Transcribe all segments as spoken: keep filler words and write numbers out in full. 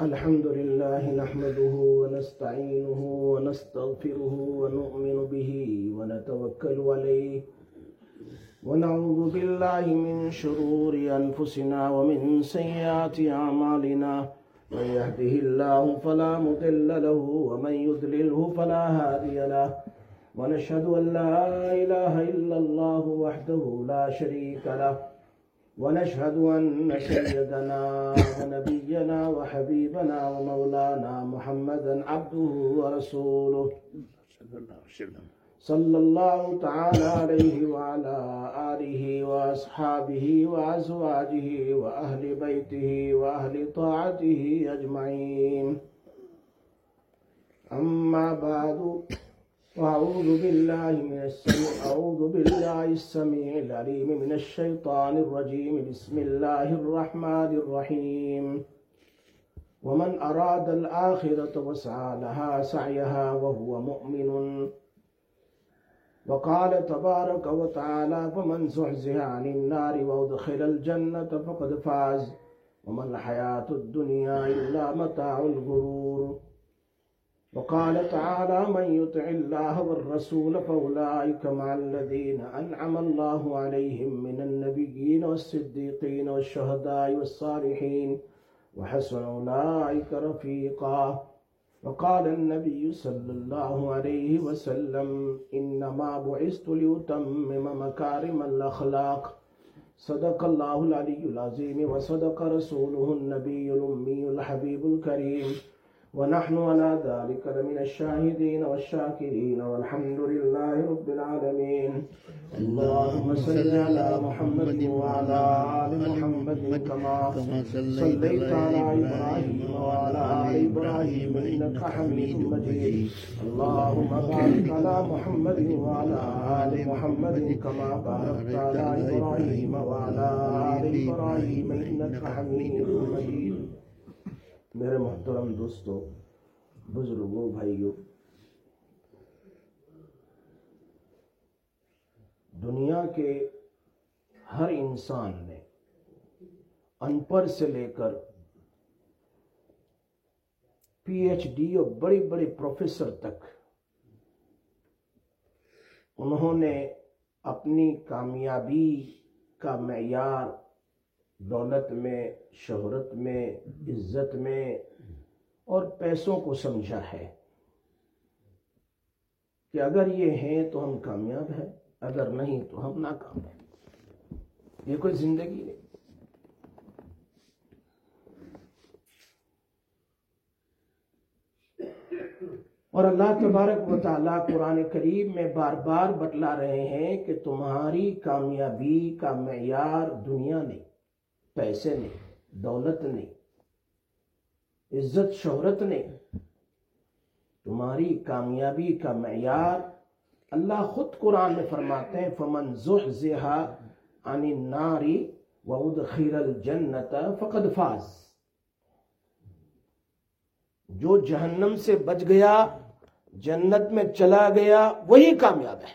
الحمد لله نحمده ونستعينه ونستغفره ونؤمن به ونتوكل عليه ونعوذ بالله من شرور أنفسنا ومن سيئات أعمالنا من يهده الله فلا مضل له ومن يضلله فلا هادي له ونشهد أن لا إله إلا الله وحده لا شريك له ونشهد أن سيدنا ونبينا وحبيبنا ومولانا محمدا عبده ورسوله صلى الله تعالى عليه وعلى آله وأصحابه وأزواجه وأهل بيته وأهل طاعته أجمعين. أما بعد أعوذ بالله من السميع أعوذ بالله السميع العليم من الشيطان الرجيم. بسم الله الرحمن الرحيم. ومن أراد الآخرة وسعى لها سعيها وهو مؤمن. وقال تبارك وتعالى فمن زحزح عن النار وأدخل الجنة فقد فاز وما الحياة الدنيا إلا متاع الغرور. وقال تعالى من يطع الله والرسول فأولئك مع الذين أنعم الله عليهم من النبيين والصديقين والشهداء والصالحين وحسن أولئك رفيقا. وقال النبي صلى الله عليه وسلم إنما بعثت لأتمم مكارم الأخلاق. صدق الله العلي العظيم وصدق رسوله النبي الأمي الحبيب الكريم ونحن على ذلك لمن الشاهدين والشاكرين والحمد لله رب العالمين. اللهم صل على محمد وعلى آل محمد كما صليت على إبراهيم وعلى آل إبراهيم إنك حميد مجيد. اللهم بارك على محمد وعلى آل محمد كما باركت على إبراهيم وعلى آل إبراهيم إنك حميد مجيد. میرے محترم دوستو، بزرگوں، بھائیوں، دنیا کے ہر انسان نے ان پڑھ سے لے کر پی ایچ ڈی اور بڑے بڑے پروفیسر تک انہوں نے اپنی کامیابی کا معیار دولت میں، شہرت میں، عزت میں اور پیسوں کو سمجھا ہے کہ اگر یہ ہیں تو ہم کامیاب ہیں، اگر نہیں تو ہم ناکام ہیں. یہ کوئی زندگی نہیں. اور اللہ تبارک و تعالیٰ قرآن کریم میں بار بار بتلا رہے ہیں کہ تمہاری کامیابی کا معیار دنیا نہیں، پیسے نہیں، دولت نہیں، عزت شہرت نہیں. تمہاری کامیابی کا معیار اللہ خود قرآن میں فرماتے ہیں فمن زحزح عن النار وادخل الجنت فقد فاز. جو جہنم سے بچ گیا، جنت میں چلا گیا، وہی کامیاب ہے.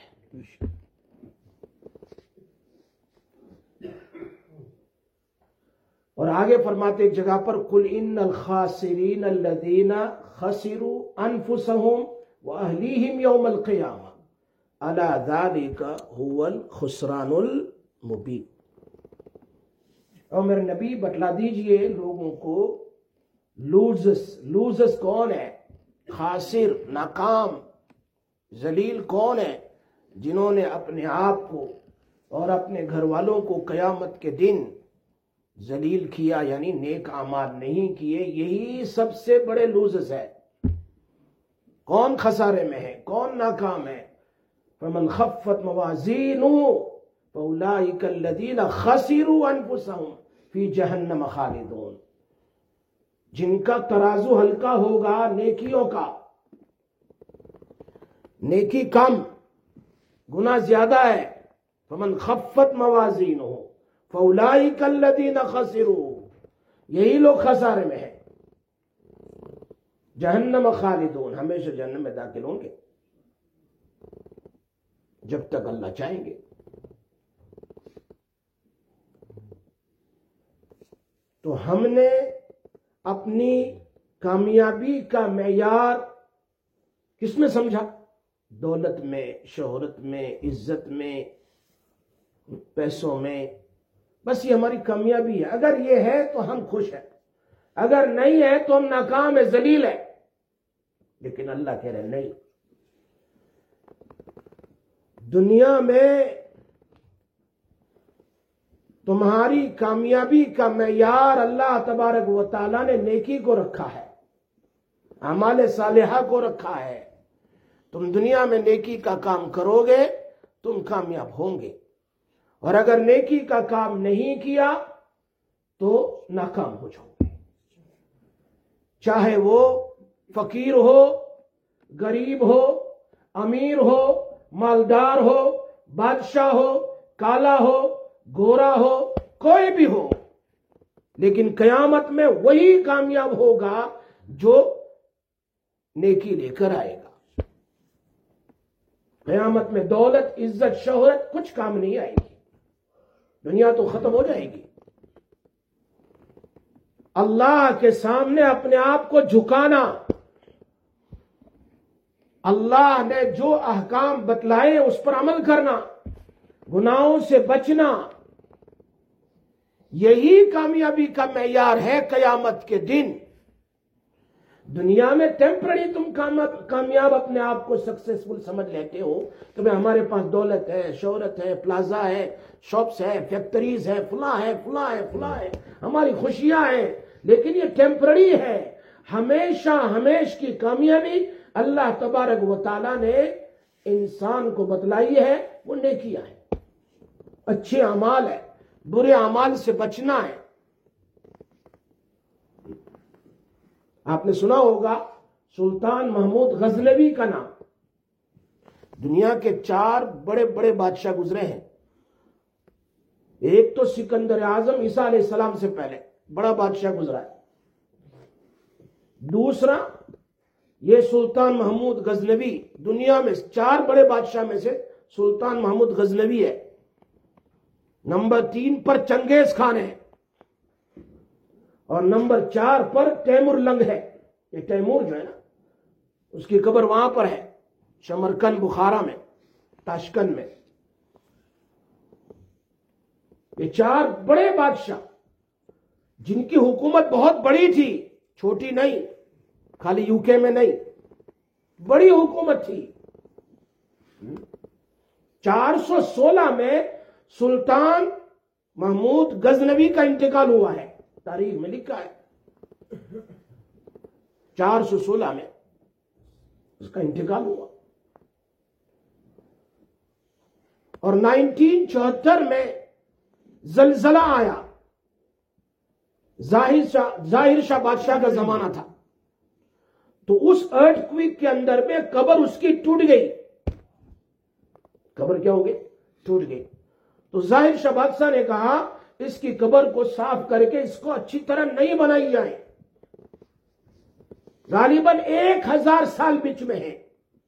اور آگے فرماتے ایک جگہ پر قل ان الخاسرین الذین خسروا انفسهم واہلیہم یوم القیامہ الا ذلک هو الخسران المبین. اور میرے نبی بتلا دیجئے لوگوں کو لوزس لوزس کون ہے، خاسر، ناکام، ذلیل کون ہے؟ جنہوں نے اپنے آپ کو اور اپنے گھر والوں کو قیامت کے دن ذلیل کیا، یعنی نیک اعمال نہیں کیے. یہی سب سے بڑے لوزرز ہے. کون خسارے میں ہے، کون ناکام ہے؟ فمن خفت موازینہ فاولئک الذین خسروا انفسهم فی جہنم خالدون. جن کا ترازو ہلکا ہوگا نیکیوں کا، نیکی کم، گناہ زیادہ ہے، فمن خفت موازینہ فاولئک الذین خسروا، یہی لوگ خسارے میں ہیں. جہنم خالدون، ہمیشہ جہنم میں داخل ہوں گے جب تک اللہ چاہیں گے. تو ہم نے اپنی کامیابی کا معیار کس میں سمجھا؟ دولت میں، شہرت میں، عزت میں، پیسوں میں. بس یہ ہماری کامیابی ہے. اگر یہ ہے تو ہم خوش ہیں، اگر نہیں ہے تو ہم ناکام ہیں، ذلیل ہیں. لیکن اللہ کہہ رہے نہیں، دنیا میں تمہاری کامیابی کا معیار اللہ تبارک و تعالیٰ نے نیکی کو رکھا ہے، اعمال صالحہ کو رکھا ہے. تم دنیا میں نیکی کا کام کرو گے تم کامیاب ہوں گے، اور اگر نیکی کا کام نہیں کیا تو ناکام ہو جاؤ گے. چاہے وہ فقیر ہو، غریب ہو، امیر ہو، مالدار ہو، بادشاہ ہو، کالا ہو، گورا ہو، کوئی بھی ہو، لیکن قیامت میں وہی کامیاب ہوگا جو نیکی لے کر آئے گا. قیامت میں دولت، عزت، شہرت کچھ کام نہیں آئے گی، دنیا تو ختم ہو جائے گی. اللہ کے سامنے اپنے آپ کو جھکانا، اللہ نے جو احکام بتلائے اس پر عمل کرنا، گناہوں سے بچنا، یہی کامیابی کا معیار ہے قیامت کے دن. دنیا میں ٹیمپرری تم کامیاب اپنے آپ کو سکسیسفل سمجھ لیتے ہو کہ بھئی ہمارے پاس دولت ہے، شہرت ہے، پلازا ہے، شاپس ہے، فیکٹریز ہے، فلاں ہے، فلاں ہے، فلاں ہے، ہماری خوشیاں ہیں، لیکن یہ ٹیمپرری ہے. ہمیشہ ہمیش کی کامیابی اللہ تبارک و تعالیٰ نے انسان کو بتلائی ہے، وہ نیکیاں ہیں، اچھے اعمال ہے، برے اعمال سے بچنا ہے. آپ نے سنا ہوگا سلطان محمود غزنوی کا نام. دنیا کے چار بڑے بڑے بادشاہ گزرے ہیں. ایک تو سکندر اعظم عیسیٰ علیہ السلام سے پہلے بڑا بادشاہ گزرا ہے. دوسرا یہ سلطان محمود غزنوی، دنیا میں چار بڑے بادشاہ میں سے سلطان محمود غزنوی ہے. نمبر تین پر چنگیز خان ہے، اور نمبر چار پر تیمور لنگ ہے. یہ تیمور جو ہے نا، اس کی قبر وہاں پر ہے، شمرکند بخارا میں، تاشکند میں. یہ چار بڑے بادشاہ جن کی حکومت بہت بڑی تھی، چھوٹی نہیں، خالی یو کے میں نہیں، بڑی حکومت تھی. چار سو سولہ میں سلطان محمود غزنوی کا انتقال ہوا ہے، تاریخ میں لکھا ہے. چار سو سولہ میں اس کا انتقال ہوا، اور نائنٹین چوہتر میں زلزلہ آیا. ظاہر شاہ ظاہر شاہ بادشاہ کا زمانہ تھا، تو اس ارتھ کویک کے اندر میں قبر اس کی ٹوٹ گئی. قبر کیا ہو گئی؟ ٹوٹ گئی. تو ظاہر شاہ بادشاہ نے کہا اس کی قبر کو صاف کر کے اس کو اچھی طرح نہیں بنائی جائے. غالباً ایک ہزار سال بیچ میں ہے،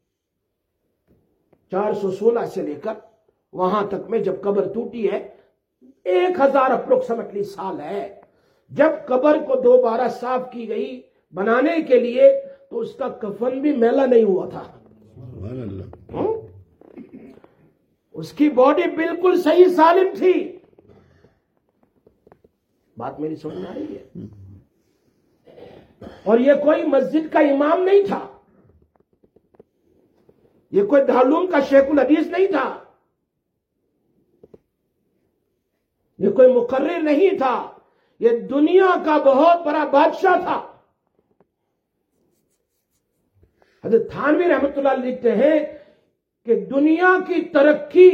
چار سو سولہ سے لے کر وہاں تک میں جب قبر ٹوٹی ہے ایک ہزار اپروکسیمیٹلی سال ہے. جب قبر کو دوبارہ صاف کی گئی بنانے کے لیے تو اس کا کفن بھی میلا نہیں ہوا تھا. اس کی باڈی بالکل صحیح سالم تھی. بات میری سمجھ میں آ رہی ہے؟ اور یہ کوئی مسجد کا امام نہیں تھا، یہ کوئی دارالعلوم کا شیخ الحدیث نہیں تھا، یہ کوئی مقرر نہیں تھا، یہ دنیا کا بہت بڑا بادشاہ تھا. حضرت تھانوی رحمت اللہ علیہ لکھتے ہیں کہ دنیا کی ترقی،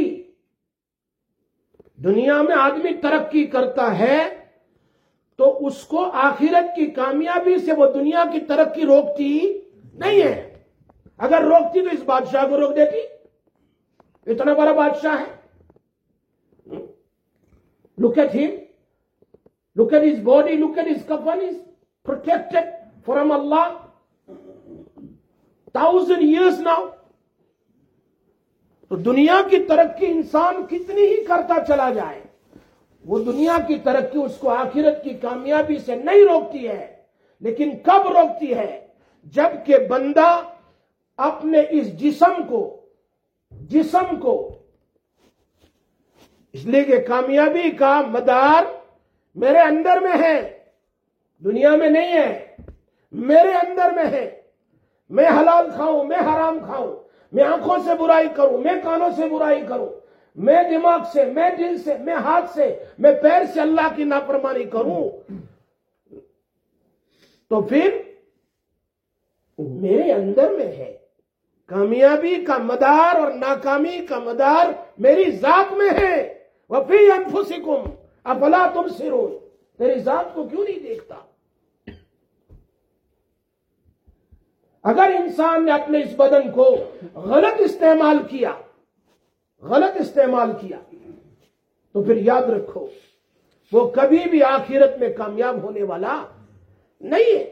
دنیا میں آدمی ترقی کرتا ہے تو اس کو آخرت کی کامیابی سے وہ دنیا کی ترقی روکتی نہیں ہے. اگر روکتی تو اس بادشاہ کو روک دیتی، اتنا بڑا بادشاہ ہے. Look at him, look at his body, look at his kafan, is protected from Allah thousand years now. تو دنیا کی ترقی انسان کتنی ہی کرتا چلا جائے، وہ دنیا کی ترقی اس کو آخرت کی کامیابی سے نہیں روکتی ہے. لیکن کب روکتی ہے؟ جب کہ بندہ اپنے اس جسم کو جسم کو اس لیے کہ کامیابی کا مدار میرے اندر میں ہے، دنیا میں نہیں ہے، میرے اندر میں ہے۔ میں حلال کھاؤں، میں حرام کھاؤں، میں آنکھوں سے برائی کروں، میں کانوں سے برائی کروں، میں دماغ سے، میں دل سے، میں ہاتھ سے، میں پیر سے اللہ کی نافرمانی کروں، تو پھر میرے اندر میں ہے۔ کامیابی کا مدار اور ناکامی کا مدار میری ذات میں ہے۔ وَفِي أَنفُسِكُمْ أَفَلَا تُبْصِرُونَ، تیری ذات کو کیوں نہیں دیکھتا؟ اگر انسان نے اپنے اس بدن کو غلط استعمال کیا غلط استعمال کیا تو پھر یاد رکھو وہ کبھی بھی آخرت میں کامیاب ہونے والا نہیں ہے۔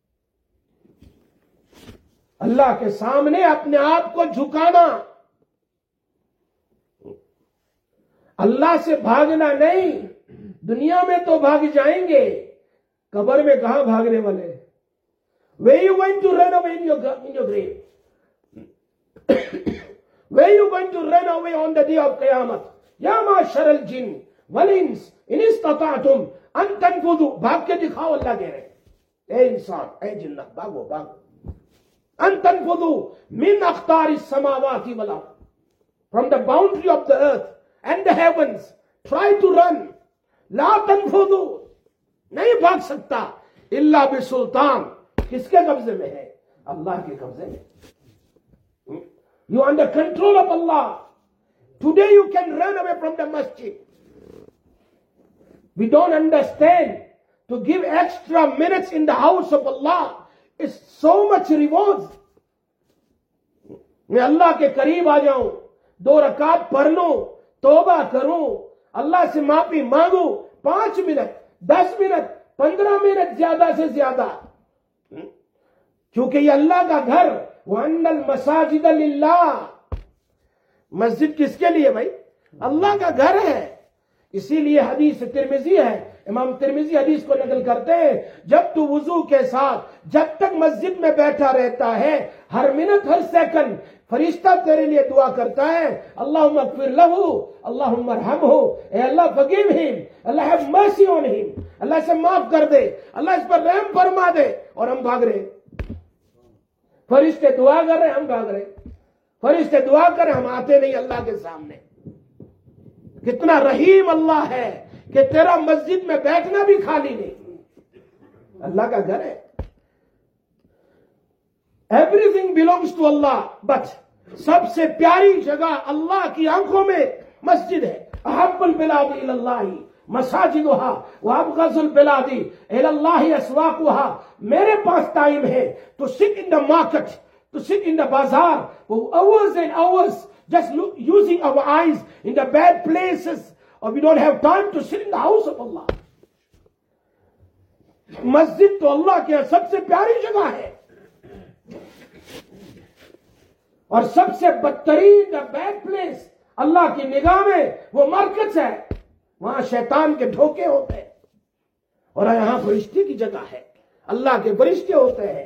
اللہ کے سامنے اپنے آپ کو جھکانا، اللہ سے بھاگنا نہیں۔ دنیا میں تو بھاگ جائیں گے، قبر میں کہاں بھاگنے والے؟ Where you going to run away in your, in your grave? Where you going to run away on the day of Qiyamah? Ya ma'ashar al-jinn wal-ins in istata'tum an tanfudu، بھاگ کے دکھاؤ، اللہ کہہ رہے ہیں۔ اے انسان، اے جنات، بھاگو بھاگو۔ ان تنفذوا من اقطار السماوات والارض، from the boundary of the earth and the heavens، try to run، لا تنفذوا، نہیں بھاگ سکتا، الا بسلطان، کس کے قبضے میں ہے؟ اللہ کے قبضے میں۔ You are under control of Allah. Today you can run away from the masjid. We don't understand to give extra minutes in the house of Allah is so much rewards. میں اللہ کے قریب آ جاؤں، دو رکعت پڑھ لوں، توبہ کروں، اللہ سے معافی مانگوں، پانچ منٹ، دس منٹ، پندرہ منٹ زیادہ سے زیادہ، کیونکہ یہ اللہ کا گھر۔ وَأَنَّ الْمَسَاجِدَ لِلَّهِ، مسجد کس کے لیے بھائی؟ اللہ کا گھر ہے۔ اسی لیے حدیث ترمذی ہے، امام ترمذی حدیث کو نقل کرتے ہیں، جب تو وضو کے ساتھ جب تک مسجد میں بیٹھا رہتا ہے، ہر منٹ ہر سیکنڈ فرشتہ تیرے لیے دعا کرتا ہے، اللہم اغفر لہ، اللہم ارحمہ، اے اللہ forgive him، Allah have mercy on him، اللہ سے معاف کر دے، اللہ اس پر رحم فرما دے۔ اور ہم بھاگ رہے، فرشتے دعا کر رہے، ہم بھاگ رہے، فرشتے دعا کر رہے، ہم آتے نہیں اللہ کے سامنے۔ کتنا رحیم اللہ ہے کہ تیرا مسجد میں بیٹھنا بھی خالی نہیں، اللہ کا گھر ہے۔ Everything belongs to Allah، but سب سے پیاری جگہ اللہ کی آنکھوں میں مسجد ہے۔ احب البلاد الی اللہ مساجدها وابغض البلاد الی اللہ اسواقها۔ میرے پاس ٹائم ہے to sit in the market، to sit in the bazaar for hours and hours just look, using our eyes in the bad places, or we don't have time to sit in the house of Allah۔ مسجد تو اللہ کے سب سے پیاری جگہ ہے، اور سب سے بدترین the bad place اللہ کی نگاہ میں وہ مرکز ہے، وہاں شیطان کے دھوکے ہوتے ہیں، اور یہاں فرشتے کی جگہ ہے، اللہ کے فرشتے ہوتے ہیں۔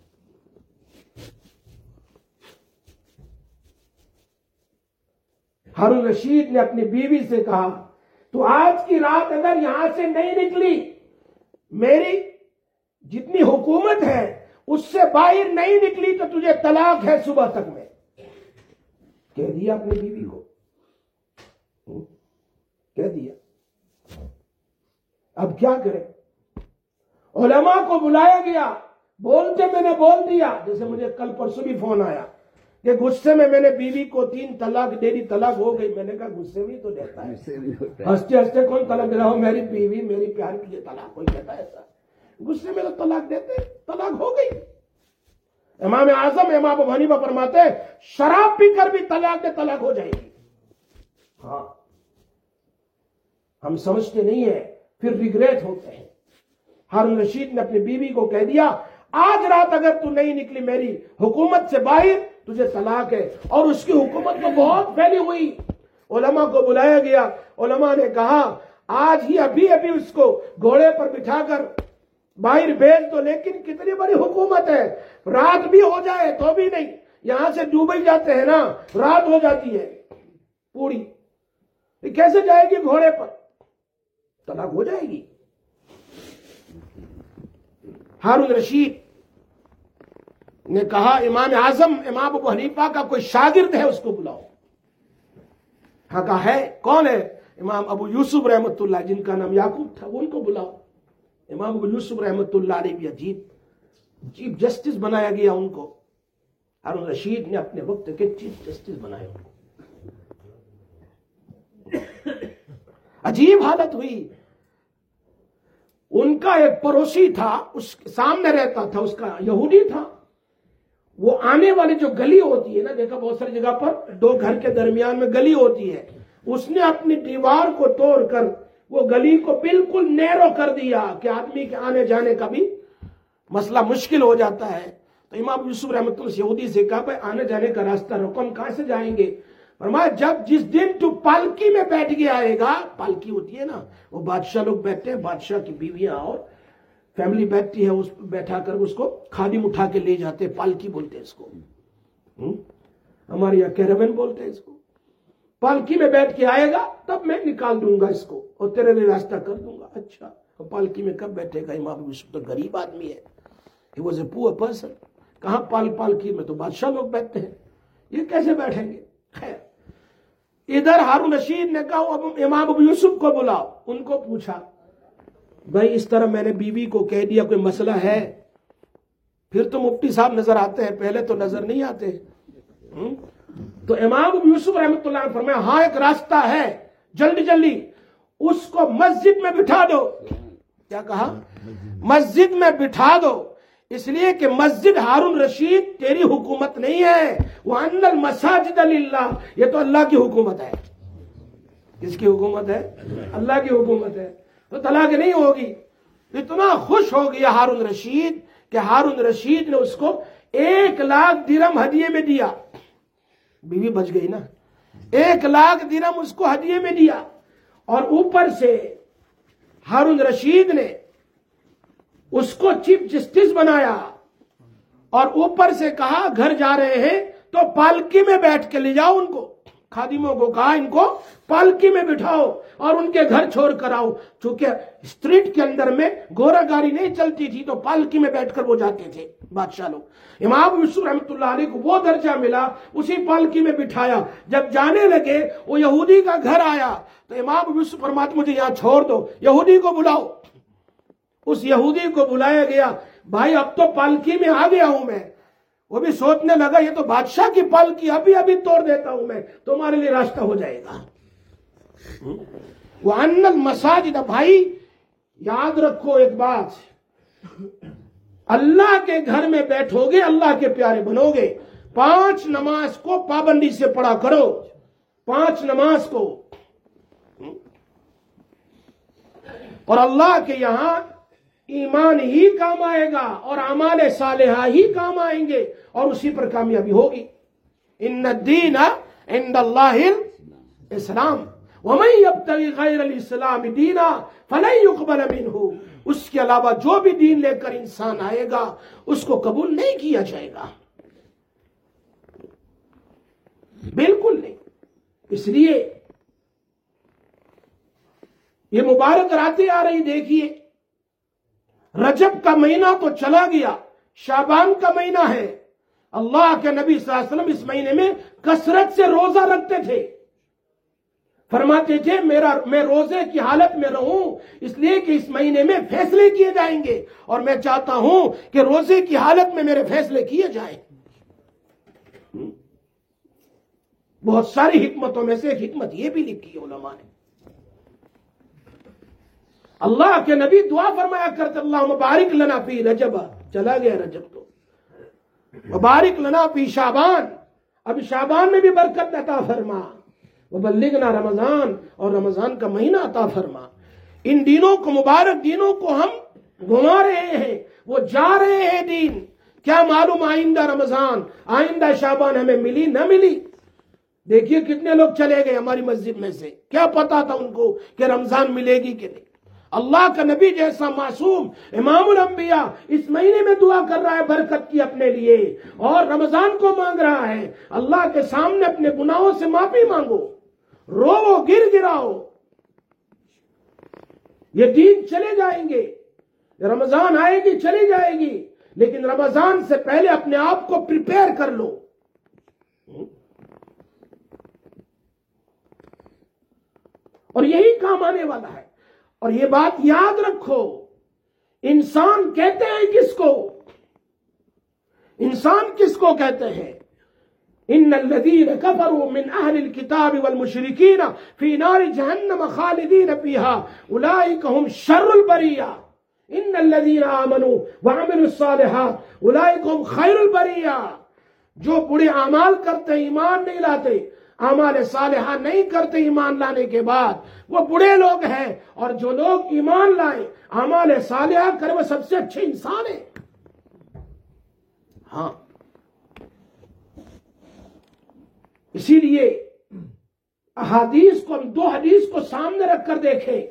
ہارون رشید نے اپنی بیوی سے کہا، تو آج کی رات اگر یہاں سے نہیں نکلی، میری جتنی حکومت ہے اس سے باہر نہیں نکلی تو تجھے طلاق ہے صبح تک میں۔ کہہ دیا اپنی بیوی کو، کہہ دیا۔ اب کیا کریں؟ علماء کو بلایا گیا، بولتے میں نے بول دیا، جیسے مجھے کل پرسوں بھی فون آیا کہ غصے میں میں نے بیوی کو تین طلاق دے دی، طلاق ہو گئی۔ میں نے کہا غصے میں تو دیتا ہے، ہنستے ہنستے کون طلاق دے رہا ہو؟ میری بیوی میری پیار کی طلاق، کوئی کہتا ہے ایسا؟ غصے میں تو طلاق دیتے، طلاق ہو گئی۔ امام اعظم امام ابو حنیفہ فرماتے ہیں شراب پی کر بھی طلاق دے، طلاق ہو جائے گی۔ ہاں، ہم سمجھتے نہیں ہیں، پھر ریگریٹ ہوتے ہیں۔ ہارون رشید نے اپنی بیوی کو کہہ دیا، آج رات اگر تو نہیں نکلی میری حکومت سے باہر تجھے طلاق ہے۔ اور اس کی حکومت تو بہت پھیلی ہوئی، علماء کو بلایا گیا، علماء نے کہا آج ہی ابھی ابھی اس کو گھوڑے پر بٹھا کر باہر بھیج دو، لیکن کتنی بڑی حکومت ہے، رات بھی ہو جائے تو بھی نہیں. یہاں سے دبئی جاتے ہیں نا، رات ہو جاتی ہے پوری، کیسے جائے گی گھوڑے پر؟ طلاق ہو جائے گی. ہارون رشید نے کہا امام اعظم امام ابو حنیفہ کا کوئی شاگرد ہے، اس کو بلاؤ. ہاں کہا ہے. کون ہے؟ امام ابو یوسف رحمت اللہ، جن کا نام یعقوب تھا، ان کو بلاؤ. امام ابو یوسف رحمت اللہ علیہ بھی عجیب چیف جسٹس بنایا گیا ان کو. ہارون رشید نے اپنے وقت کے چیف جسٹس بنائے ان کو. عجیب حالت ہوئی. ان کا ایک پڑوسی تھا، اس کے سامنے رہتا تھا، اس کا یہودی تھا. وہ آنے والی جو گلی ہوتی ہے نا، دیکھا بہت ساری جگہ پر دو گھر کے درمیان میں گلی ہوتی ہے، اس نے اپنی دیوار کو توڑ کر وہ گلی کو بالکل نیرو کر دیا کہ آدمی کے آنے جانے کا بھی مسئلہ مشکل ہو جاتا ہے. تو امام یوسف رحمۃ اللہ یہودی سے کہا بھائی آنے جانے کا راستہ رقم کہاں سے جائیں گے؟ فرمایا جب جس دن تو پالکی میں بیٹھ کے آئے گا، پالکی ہوتی ہے نا، وہ بادشاہ لوگ بیٹھتے ہیں، بادشاہ کی بیویاں اور فیملی بیٹھتی ہے، اس پہ بیٹھا کر اس کو خادم اٹھا کے لے جاتے ہیں، پالکی بولتے ہیں اس کو. ہمارے یہاں کیراوین بولتے ہیں اس کو. پالکی میں بیٹھ کے آئے گا تب میں نکال دوں گا اس کو اور تیرے لیے راستہ کر دوں گا. اچھا پالکی میں کب بیٹھے گا؟ امام یوسف تو غریب آدمی ہے، he was a poor person. کہاں پال پالکی میں تو بادشاہ لوگ بیٹھتے ہیں، یہ کیسے بیٹھیں گے؟ خیر ادھر ہارون رشید نے کہا امام ابو یوسف کو بلاؤ. ان کو پوچھا بھائی اس طرح میں نے بیوی کو کہہ دیا، کوئی مسئلہ ہے؟ پھر تو مفتی صاحب نظر آتے ہیں، پہلے تو نظر نہیں آتے. تو امام ابو یوسف رحمۃ اللہ نے فرمایا ہاں ایک راستہ ہے، جلدی جلدی اس کو مسجد میں بٹھا دو. کیا کہا؟ مسجد میں بٹھا دو. اس لیے کہ مسجد ہارون رشید تیری حکومت نہیں ہے، وَأَنَّ الْمَسَاجِدَ لِلَّهِ، یہ تو اللہ کی حکومت ہے. کس کی حکومت ہے؟ اللہ کی حکومت ہے. تو طلاق نہیں ہوگی. اتنا خوش ہو گیا ہارون رشید کہ ہارون رشید نے اس کو ایک لاکھ درہم ہدیے میں دیا. بیوی بچ گئی نا. ایک لاکھ درہم اس کو ہدیے میں دیا، اور اوپر سے ہارون رشید نے اس کو چیف جسٹس بنایا، اور اوپر سے کہا گھر جا رہے ہیں تو پالکی میں بیٹھ کے لے جاؤ ان کو. خادموں کو کہا ان کو پالکی میں بٹھاؤ اور ان کے گھر چھوڑ کر آؤ. چونکہ اسٹریٹ کے اندر میں گھوڑا گاڑی نہیں چلتی تھی تو پالکی میں بیٹھ کر وہ جاتے تھے بادشاہ لوگ. امام یوسف رحمۃ اللہ علیہ کو وہ درجہ ملا، اسی پالکی میں بٹھایا. جب جانے لگے وہ یہودی کا گھر آیا تو امام یوسف فرماتے مجھے یہاں چھوڑ دو، یہودی کو بلاؤ. اس یہودی کو بلایا گیا. بھائی اب تو پالکی میں آ گیا ہوں میں. وہ بھی سوچنے لگا یہ تو بادشاہ کی پالکی، ابھی ابھی توڑ دیتا ہوں میں، تمہارے لیے راستہ ہو جائے گا. وَأَنَّ الْمَسَاجِدَ، بھائی یاد رکھو ایک بات، اللہ کے گھر میں بیٹھو گے اللہ کے پیارے بنو گے. پانچ نماز کو پابندی سے پڑھا کرو، پانچ نماز کو، اور اللہ کے یہاں ایمان ہی کام آئے گا اور اعمال صالحہ ہی کام آئیں گے، اور اسی پر کامیابی ہوگی. ان الدین عند اللہ الاسلام ومن یبتغی غیر الاسلام دینا فلن یقبل منہ. اس کے علاوہ جو بھی دین لے کر انسان آئے گا اس کو قبول نہیں کیا جائے گا، بالکل نہیں. اس لیے یہ مبارک راتیں آ رہی، دیکھیے رجب کا مہینہ تو چلا گیا، شعبان کا مہینہ ہے. اللہ کے نبی صلی اللہ علیہ وسلم اس مہینے میں کثرت سے روزہ رکھتے تھے. فرماتے تھے میرا میں روزے کی حالت میں رہوں اس لیے کہ اس مہینے میں فیصلے کیے جائیں گے، اور میں چاہتا ہوں کہ روزے کی حالت میں میرے فیصلے کیے جائیں. بہت ساری حکمتوں میں سے ایک حکمت یہ بھی لکھی ہے علماء نے. اللہ کے نبی دعا فرمایا کرتے اللہ مبارک لنا فی رجب، چلا گیا رجب تو، مبارک لنا فی شعبان، اب شعبان میں بھی برکت عطا فرما، وبلغنا رمضان، اور رمضان کا مہینہ عطا فرما. ان دینوں کو، مبارک دینوں کو ہم گھما رہے ہیں، وہ جا رہے ہیں دین. کیا معلوم آئندہ رمضان، آئندہ شعبان ہمیں ملی نہ ملی. دیکھیے کتنے لوگ چلے گئے ہماری مسجد میں سے، کیا پتا تھا ان کو کہ رمضان ملے گی کہ نہیں. اللہ کا نبی جیسا معصوم امام الانبیاء اس مہینے میں دعا کر رہا ہے برکت کی اپنے لیے، اور رمضان کو مانگ رہا ہے۔ اللہ کے سامنے اپنے گناہوں سے معافی مانگو، رو گر گراؤ۔ یہ دین چلے جائیں گے، رمضان آئے گی چلی جائے گی، لیکن رمضان سے پہلے اپنے آپ کو پریپیئر کر لو۔ اور یہی کام آنے والا ہے۔ اور یہ بات یاد رکھو، انسان کہتے ہیں کس کو؟ انسان کس کو کہتے ہیں؟ ان الذين كفروا من اهل الكتاب والمشركين في نار جهنم خالدين فيها اولئك هم شر البريه ان الذين امنوا وعملوا الصالحات اولئك هم خير البريه۔ جو برے اعمال کرتے ایمان نہیں لاتے، اعمال صالحہ نہیں کرتے ایمان لانے کے بعد، وہ برے لوگ ہیں، اور جو لوگ ایمان لائیں اعمال صالحہ کریں وہ سب سے اچھے انسان ہیں۔ ہاں، اسی لیے احادیث کو، ہم دو حدیث کو سامنے رکھ کر دیکھیں۔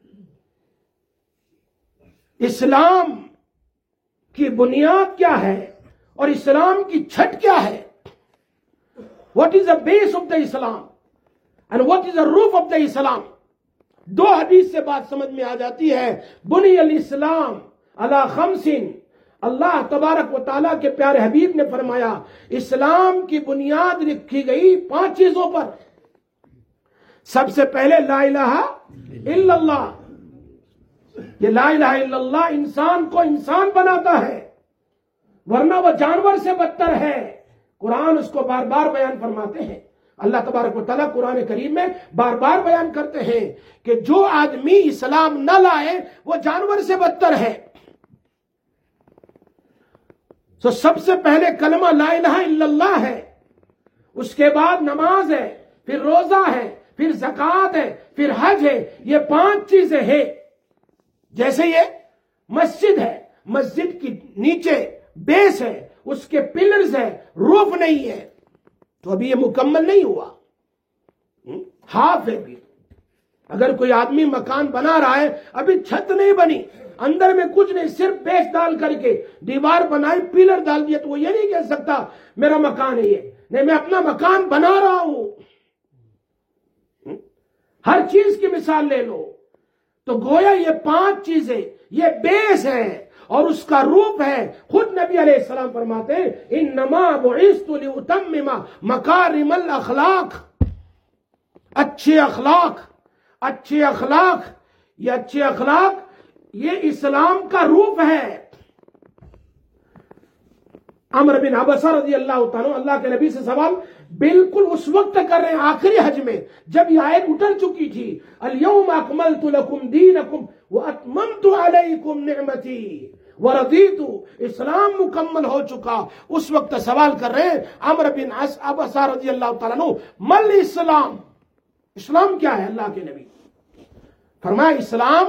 اسلام کی بنیاد کیا ہے اور اسلام کی چھت کیا ہے؟ What is the base of the Islam and what is the roof of the Islam؟ دو حدیث سے بات سمجھ میں آ جاتی ہے۔ بنی الاسلام علی خمس، اللہ تبارک و تعالیٰ کے پیارے حبیب نے فرمایا اسلام کی بنیاد رکھی گئی پانچ چیزوں پر۔ سب سے پہلے لا الہ الا اللہ۔ یہ لا الہ الا اللہ انسان کو انسان بناتا ہے، ورنہ وہ جانور سے بدتر ہے۔ قرآن اس کو بار بار بیان فرماتے ہیں۔ اللہ تبارک و تعالیٰ قرآن کریم میں بار بار بیان کرتے ہیں کہ جو آدمی اسلام نہ لائے وہ جانور سے بدتر ہے۔ تو سب سے پہلے کلمہ لا الہ الا اللہ ہے، اس کے بعد نماز ہے، پھر روزہ ہے، پھر زکوٰۃ ہے، پھر حج ہے۔ یہ پانچ چیزیں ہیں۔ جیسے یہ مسجد ہے، مسجد کی نیچے بیس ہے، اس کے پلرز ہے، روف نہیں ہے، تو ابھی یہ مکمل نہیں ہوا، ہاف ہے بھی۔ اگر کوئی آدمی مکان بنا رہا ہے، ابھی چھت نہیں بنی، اندر میں کچھ نہیں، صرف بیس ڈال کر کے دیوار بنائی، پلر ڈال دیا، تو وہ یہ نہیں کہہ سکتا میرا مکان ہے یہ، نہیں، میں اپنا مکان بنا رہا ہوں۔ ہر چیز کی مثال لے لو، تو گویا یہ پانچ چیزیں، یہ بیس ہے اور اس کا روپ ہے۔ خود نبی علیہ السلام فرماتے ہیں انما بعثت لاتمم مکارم الاخلاق۔ اچھے اخلاق، اچھے اخلاق، یہ اچھے اخلاق یہ اسلام کا روپ ہے۔ عمر بن عبسہ رضی اللہ تعالیٰ اللہ کے نبی سے سوال بالکل اس وقت کر رہے ہیں آخری حج میں، جب یہ آیت اتر چکی تھی الیوم اکملت لکم دینکم واتممت علیکم نعمتی ورضیت، اسلام مکمل ہو چکا۔ اس وقت سوال کر رہے ہیں عمر بن عبسہ رضی اللہ تعالیٰ عنہ مل اسلام، اسلام کیا ہے؟ اللہ کے نبی فرمایا اسلام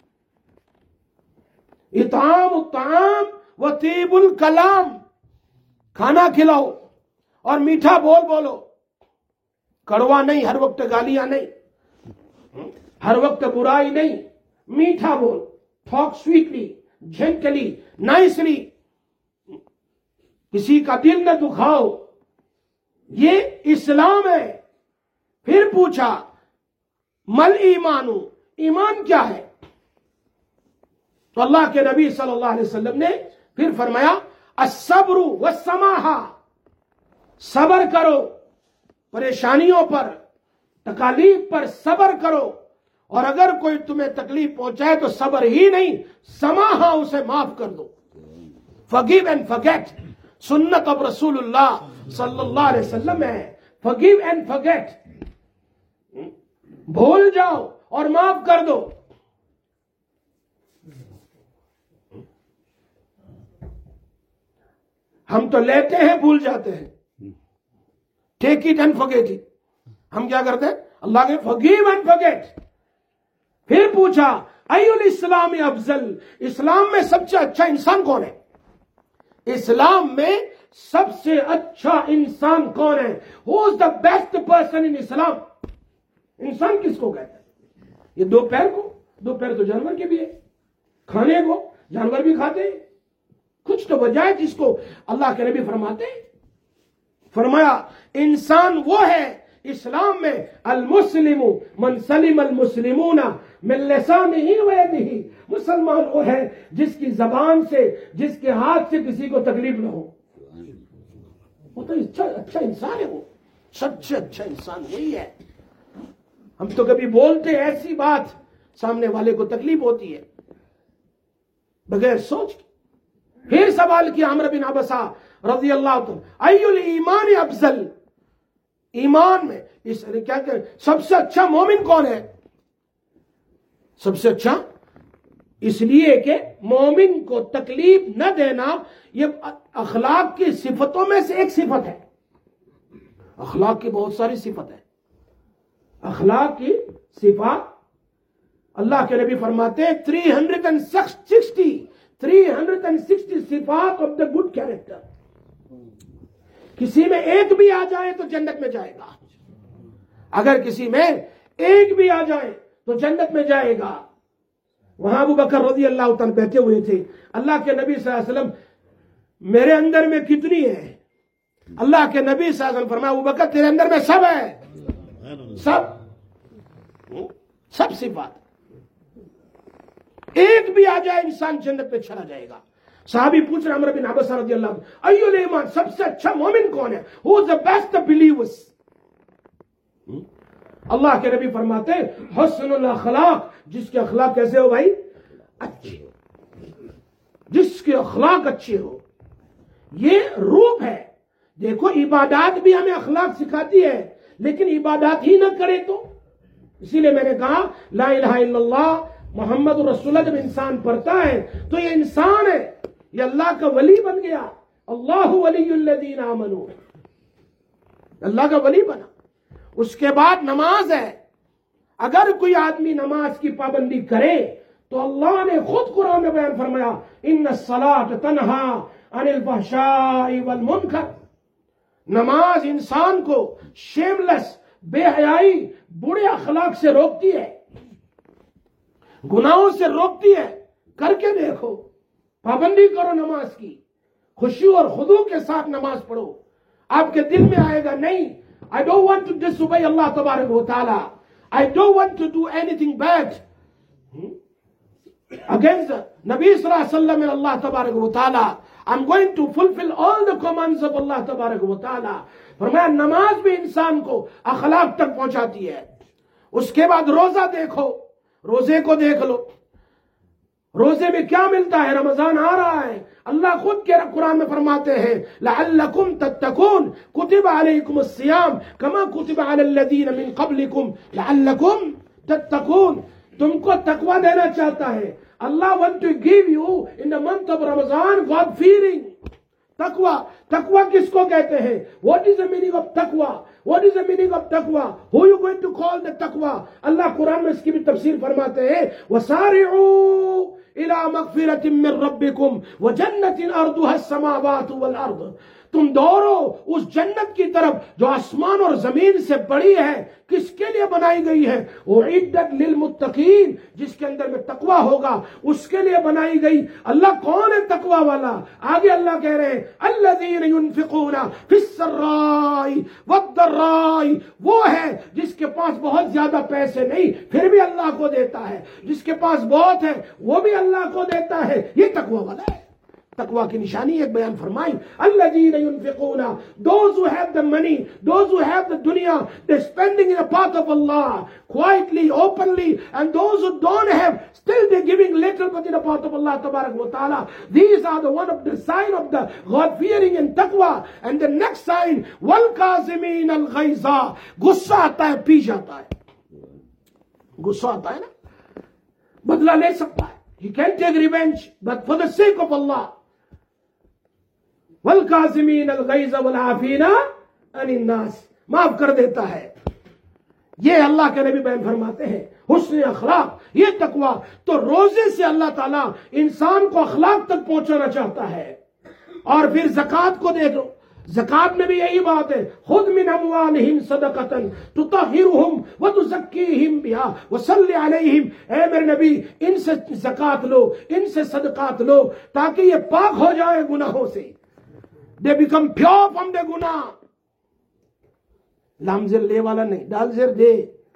اطعام الطعام و طیب الکلام، کھانا کھلاؤ اور میٹھا بول بولو، کڑوا نہیں، ہر وقت گالیاں نہیں، ہر وقت برائی نہیں، میٹھا بول، ٹاک سویٹلی، جینٹلی، نائسلی، کسی کا دل نہ دکھاؤ، یہ اسلام ہے۔ پھر پوچھا مل ایمان، ایمان کیا ہے؟ تو اللہ کے نبی صلی اللہ علیہ وسلم نے پھر فرمایا الصبر والسماحہ، صبر کرو، پریشانیوں پر، تکالیف پر صبر کرو، اور اگر کوئی تمہیں تکلیف پہنچائے تو صبر ہی نہیں، سماحہ، اسے معاف کر دو۔ forgive and forget، سنت اب رسول اللہ صلی اللہ علیہ وسلم ہے، forgive and forget، بھول جاؤ اور معاف کر دو۔ ہم تو لیتے ہیں بھول جاتے ہیں، take it and forget it. ہم کیا کرتے ہیں؟ اللہ کے forgive and forget۔ پھر پوچھا ای الاسلام افضل، اسلام میں سب سے اچھا انسان کون ہے؟ اسلام میں سب سے اچھا انسان کون ہے؟ who is the best person in اسلام؟ انسان کس کو کہتے ہیں؟ یہ دو پیر کو، دوپہر تو جانور کے بھی ہے کھانے کو، جانور بھی کھاتے ہیں. کچھ تو وجہ ہے جس کو اللہ کے نبی فرماتے ہیں. فرمایا انسان وہ ہے اسلام میں المسلم من سلم المسلمون من لسانہ و یدہ، مسلمان وہ ہے جس کی زبان سے، جس کے ہاتھ سے کسی کو تکلیف نہ ہو. وہ تو اچھا اچھا انسان ہے. وہ سب سے اچھا انسان یہی ہے. ہم تو کبھی بولتے ایسی بات سامنے والے کو تکلیف ہوتی ہے بغیر سوچ. پھر سوال کیا عمرو بن عبسہ رضی اللہ عنہ، ای الایمان افضل، ایمان میں اس کیا کہ سب سے اچھا مومن کون ہے؟ سب سے اچھا اس لیے کہ مومن کو تکلیف نہ دینا یہ اخلاق کی صفتوں میں سے ایک صفت ہے. اخلاق کی بہت ساری صفت ہے. اخلاق کی صفات اللہ کے نبی فرماتے ہیں three hundred and sixty three hundred and sixty صفات آف دا گڈ کیریکٹر. کسی میں ایک بھی آ جائے تو جنت میں جائے گا. اگر کسی میں ایک بھی آ جائے تو جنت میں جائے گا. وہاں ابو بکر رضی اللہ تعالیٰ بیٹھے ہوئے تھے. اللہ کے نبی صلی اللہ علیہ وسلم میرے اندر میں کتنی ہے؟ اللہ کے نبی صلی اللہ علیہ وسلم فرمایا ابو بکر تیرے اندر میں سب ہے، سب سب صفات. ایک بھی آ جائے انسان جنت میں چلا جائے گا. صحابی پوچھ رہے عمرو بن عبسہ رضی اللہ عنہ، ایو الایمان، سب سے اچھا مومن کون ہے؟ ہو از دا بیسٹ بلیورز. اللہ کے نبی فرماتے حسن الاخلاق، جس کے اخلاق کیسے ہو بھائی؟ اچھے ہو. جس کے اخلاق اچھے ہو، یہ روپ ہے. دیکھو عبادات بھی ہمیں اخلاق سکھاتی ہے، لیکن عبادات ہی نہ کرے تو. اسی لیے میں نے کہا لا الہ الا اللہ محمد رسول اللہ جب انسان پڑھتا ہے تو یہ انسان ہے، یہ اللہ کا ولی بن گیا. اللہ ولی الذین آمنوا، اللہ کا ولی بنا. اس کے بعد نماز ہے. اگر کوئی آدمی نماز کی پابندی کرے تو اللہ نے خود قرآن میں بیان فرمایا ان الصلاۃ تنہی عن الفحشاء والمنکر. نماز انسان کو شیملس، بے حیائی، برے اخلاق سے روکتی ہے، گناہوں سے روکتی ہے. کر کے دیکھو، پابندی کرو نماز کی، خشوع اور خضوع کے ساتھ نماز پڑھو. آپ کے دل میں آئے گا نہیں I don't want to disobey Allah tabarak wa ta'ala. I don't want to do anything bad against the Nabi sallallahu alaihi wasallam and Allah tabarak wa ta'ala. I'm going to fulfill all the commands of Allah tabarak wa ta'ala. فرمایا نماز بھی انسان کو اخلاق تک پہنچاتی ہے. اس کے بعد روزہ دیکھو، روزے کو دیکھ لو. روزے میں کیا ملتا ہے؟ رمضان آ رہا ہے، اللہ خود کے قرآن میں فرماتے ہیں لعلکم تتقون کتب علیکم الصیام کما کتب علی الذین من قبلکم لعلکم تتقون. تم کو تقوی دینا چاہتا ہے. اللہ want to give you in the month of Ramadan God fearing. تقوی، تقوی کس کو کہتے ہیں؟ What is the meaning of taqwa? What is the meaning of taqwa? Who are you going to call the taqwa? اللہ قرآن میں اس کی بھی تفسیر فرماتے ہیں وَسَارِعُوا إِلَى مَغْفِرَةٍ مِّن رَبِّكُمْ وَجَنَّةٍ أَرْضُهَا السَّمَاوَاتُ وَالْأَرْضُ. تم دوڑو اس جنت کی طرف جو آسمان اور زمین سے بڑی ہے. کس کے لیے بنائی گئی ہے؟ اعدت للمتقین، جس کے اندر میں تقوی ہوگا اس کے لیے بنائی گئی. اللہ کون ہے تقوی والا؟ آگے اللہ کہہ رہے ہیں الذین ينفقون فی السراء والضراء. وہ ہے جس کے پاس بہت زیادہ پیسے نہیں پھر بھی اللہ کو دیتا ہے، جس کے پاس بہت ہے وہ بھی اللہ کو دیتا ہے. یہ تقوی والا ہے. تقوی کی نشانی ایک بیان فرمائی الذین ينفقون، those who have the money, those who have the dunya, they're spending in the path of Allah quietly, openly, and those who don't have, still they're giving little but in the path of Allah tabarak wa ta'ala. These are the one of the sign of the God fearing and taqwa. And the next sign والکاظمین الغیظ، غصہ آتا ہے پی جاتا ہے. غصہ آتا ہے نا، بدلہ لے سکتا ہے. He can take revenge but for the sake of Allah. والکاظمین الغیظ والعافین عن الناس، معاف کر دیتا ہے. یہ اللہ کے نبی بیان فرماتے ہیں حسن اخلاق، یہ تقوی. تو روزے سے اللہ تعالیٰ انسان کو اخلاق تک پہنچانا چاہتا ہے. اور پھر زکوٰۃ کو دیکھ لو. زکات میں بھی یہی بات ہے، خذ من اموالہم صدقۃ تطہرہم وتزکیہم بہا وصلی علیہم، اے میرے نبی ان سے زکات لو، ان سے صدقات لو تاکہ یہ پاک ہو جائے گناہوں سے. They become pure from they گناہ. لام زر لے والا نہیں، ڈال زر دے.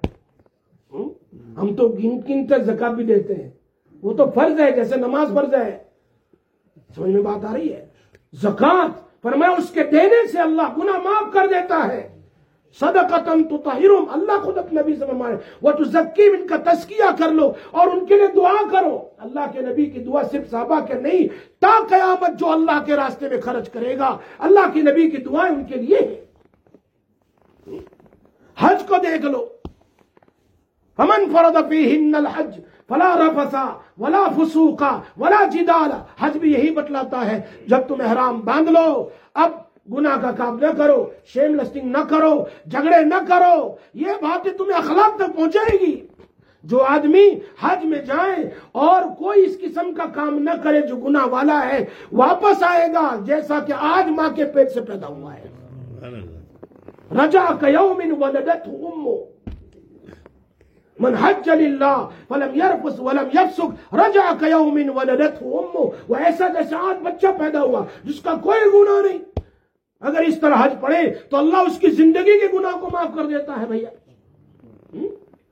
ہم تو گن گن تک زکات بھی دیتے ہیں، وہ تو فرض ہے جیسے نماز فرض ہے. سمجھ میں بات آ رہی ہے؟ زکات فرمایا اس کے دینے سے اللہ گناہ معاف کر دیتا ہے. صدقۃ تطہرہم، اللہ خود اپنے نبی سے فرمائے وتزکیہم، ان کا تزکیہ کر لو اور ان کے لیے دعا کرو. اللہ کے نبی کی دعا صرف صحابہ کے نہیں، تا قیامت جو اللہ کے راستے میں خرچ کرے گا اللہ کے نبی کی دعائیں ان کے لیے ہیں. حج کو دیکھ لو، فمن فرض فیہن الحج فلا رفث ولا فسوق ولا جدال. حج بھی یہی بتلاتا ہے جب تم احرام باندھ لو اب گناہ کا کام نہ کرو، شیم لسٹنگ نہ کرو، جھگڑے نہ کرو. یہ باتیں تمہیں اخلاق تک پہنچائے گی. جو آدمی حج میں جائے اور کوئی اس قسم کا کام نہ کرے جو گناہ والا ہے، واپس آئے گا جیسا کہ آج ماں کے پیٹ سے پیدا ہوا ہے. رجع کیوم ولدته امه من حج للہ فلم یرفث ولم یفسق رجع کیوم ولدته امه. وہ ایسا جیسا آج بچہ پیدا ہوا جس کا کوئی گناہ نہیں. اگر اس طرح حج پڑھے تو اللہ اس کی زندگی کے گناہ کو معاف کر دیتا ہے. بھیا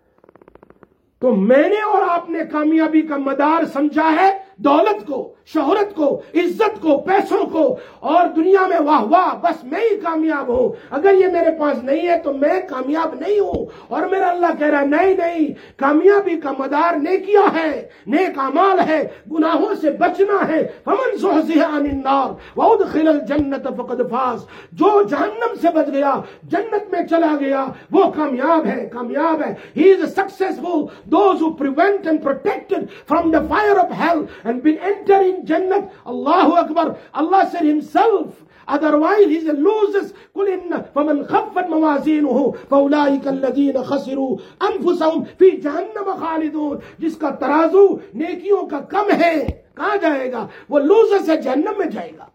تو میں نے اور آپ نے کامیابی کا مدار سمجھا ہے دولت کو، شہرت کو، عزت کو، پیسوں کو اور دنیا میں واہ واہ، بس میں ہی کامیاب ہوں. اگر یہ میرے پاس نہیں ہے تو میں کامیاب نہیں ہوں. اور میرا اللہ کہہ رہا ہے نہیں نہیں، کامیابی کا مدار نیکیاں ہے، نیک اعمال ہے، گناہوں سے بچنا ہے. فمن زحزح عن النار وادخل الجنت فقد فاز. جو جہنم سے بچ گیا، جنت میں چلا گیا، وہ کامیاب ہے، کامیاب ہے. He is successful. Those who prevent and protected from the fire of hell and been entering Jannah. Allahu Akbar. Allah said himself. Otherwise he loses. قل إن فمن خفت موازينه فأولئك الذين خسروا أنفسهم في جهنم خالدون. جس کا ترازو نیکیوں کا کم ہے کہاں جائے گا؟ وہ لوزر سے جہنم میں جائے گا.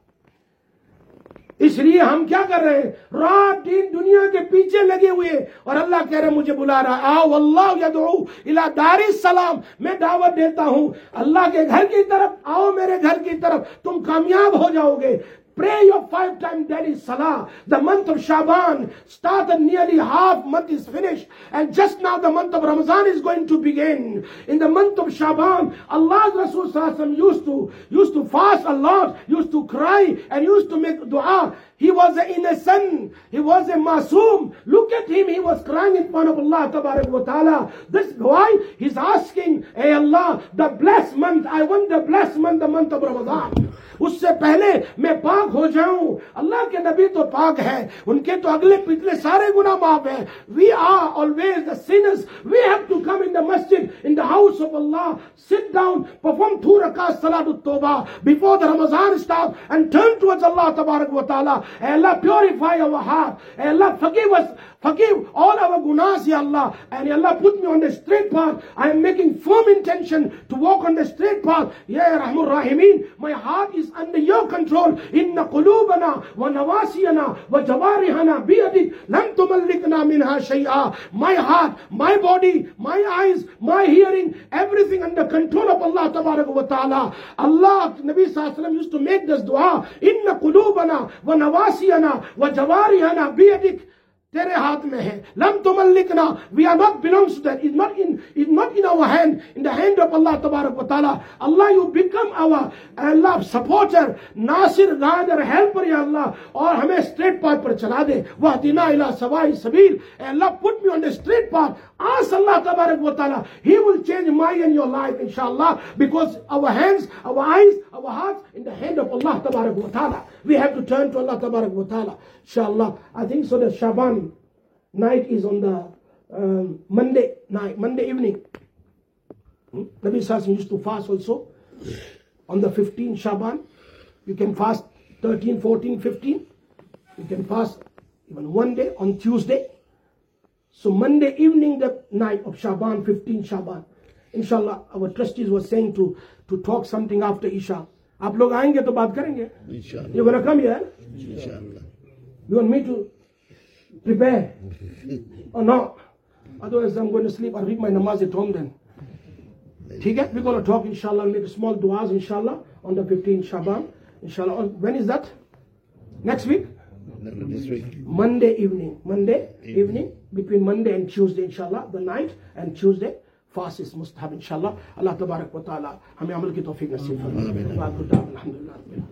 اس لیے ہم کیا کر رہے ہیں؟ رات دن دنیا کے پیچھے لگے ہوئے اور اللہ کہہ رہے مجھے بلا رہا. آؤ واللہ یدعو الی دار السلام. میں دعوت دیتا ہوں اللہ کے گھر کی طرف. آؤ میرے گھر کی طرف، تم کامیاب ہو جاؤ گے. Pray your five time daily salah. The month of Shaban started, nearly half month is finished, and just now the month of Ramadan is going to begin. In the month of Shaban, Allah's Rasul Sallallahu Alaihi Wasallam used to used to fast a lot, used to cry, and used to make dua. He was an innocent. He was a masoom. Look at him. He was crying in front of Allah Tabarak wa Ta'ala. This why he's asking, hey Allah, the blessed month. I want the blessed month, the month of Ramadan. اس سے پہلے میں پاک ہو جاؤں. اللہ کے نبی تو پاک ہے، ان کے تو اگلے پچھلے سارے گناہ معاف ہیں. We are always the sinners. We have to come in the masjid, in the house of Allah, sit down, perform two rakat Salatul Tawbah before the Ramadan starts and turn towards Allah Tabarak wa Ta'ala. Hey Allah, purify our heart. Hey Allah, forgive us. Forgive all our gunas, Ya Allah. And Ya Allah, put me on the straight path. I am making firm intention to walk on the straight path. Ya Rahmur Rahimeen, my heart is under your control. Inna qulubana wa nawasiyana wa jawarihana biyadik lam tumallikna minha shay'a. My heart, my body, my eyes, my hearing, everything under control of Allah Tabarak wa Ta'ala. Allah, Nabi Sallallahu Alaihi Wasallam used to make this dua. Inna qulubana wa nawasiyana wa jawarihana biyadik. تیرے ہاتھ میں ہے. لم تملکنا, we are not belongs to that. It's not in, it's not in our hand, in the hand of Allah Tabarak wa Ta'ala. Allah, you become our Allah supporter, Nasir, guider, helper, Ya Allah. اور ہمیں straight path پر چلا دے. وَهْدِنَا إِلَىٰ سَوَاءِ السَّبِيلِ. Allah, put me on the straight path. Ask Allah Tabarak wa Ta'ala. He will change my and your life, inshallah. Because our hands, our eyes, our hearts in the hand of Allah Tabarak wa Ta'ala. We have to turn to Allah Tabarak wa Ta'ala. Inshallah. I think so that Shaban night is on the um, Monday night, Monday evening. Hmm? Nabi Sallallahu used to fast also on the fifteenth Shaban. You can fast thirteen, fourteen, fifteen. You can fast even one day on Tuesday. So Monday evening, the night of Shaban, fifteenth Shaban. Inshallah, our trustees were saying to, to talk something after Isha. آپ لوگ آئیں گے تو بات کریں گے. You're going to come here? You want me to prepare or not? Otherwise I'm going to sleep. I'll read my namaz at home then. Okay? We're going to talk inshallah, make small du'as inshallah on the fifteenth Shaban. Inshallah. When is that? Next week? This week. Monday evening. Monday evening. evening. Between Monday and Tuesday inshallah. The night and Tuesday. Fast is must have inshallah. Allah tabarak wa ta'ala. Hame amal ki tawfiq nasib. Alhamdulillah.